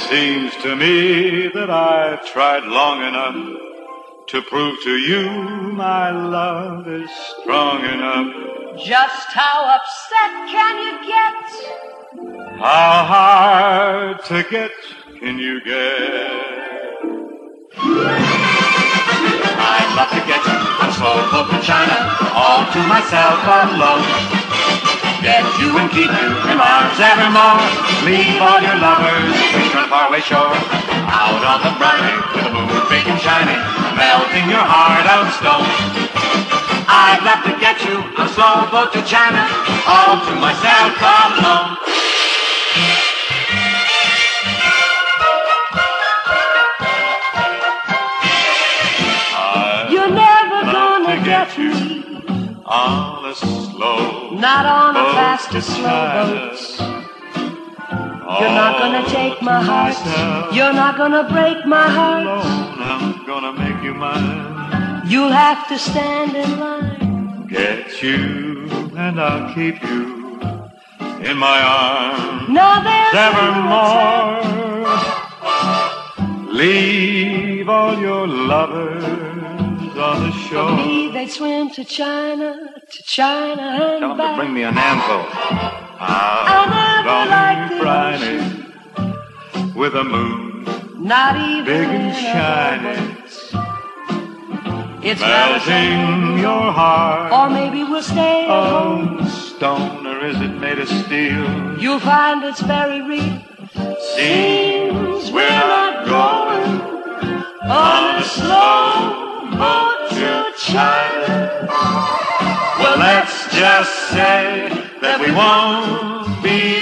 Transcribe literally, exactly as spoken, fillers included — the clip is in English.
seems to me that I've tried long enough to prove to you my love is strong enough. Just how upset can you get? How hard to get can you get? I'd love to get you on a slow boat to China, all to myself alone. Get you and keep you in my arms evermore. Leave all your lovers, reach on a faraway shore. Out on the briny, with the moon big and shining, melting your heart out stone. I'd love to get you on a slow boat to China, all to myself alone. You're never gonna get you me on a slow not on a boat fast to or slow China. boats. You're not gonna take my heart. myself You're not gonna break my heart. alone. I'm gonna make you mine. You'll have to stand in line. Get you and I'll keep you in my arms No, there's evermore. Leave all your lovers on the For shore. me, they'd swim to China, to China and Tell him back. to bring me an anvil. Out never on liked the Briny with a moon Not even big and in a shiny, boat. It's not a melting your heart. Or maybe we'll stay at home. Oh, stone, or is it made of steel? You'll find it's very real. Seems we're not going On a slow boat to China. Well, let's just say that we won't be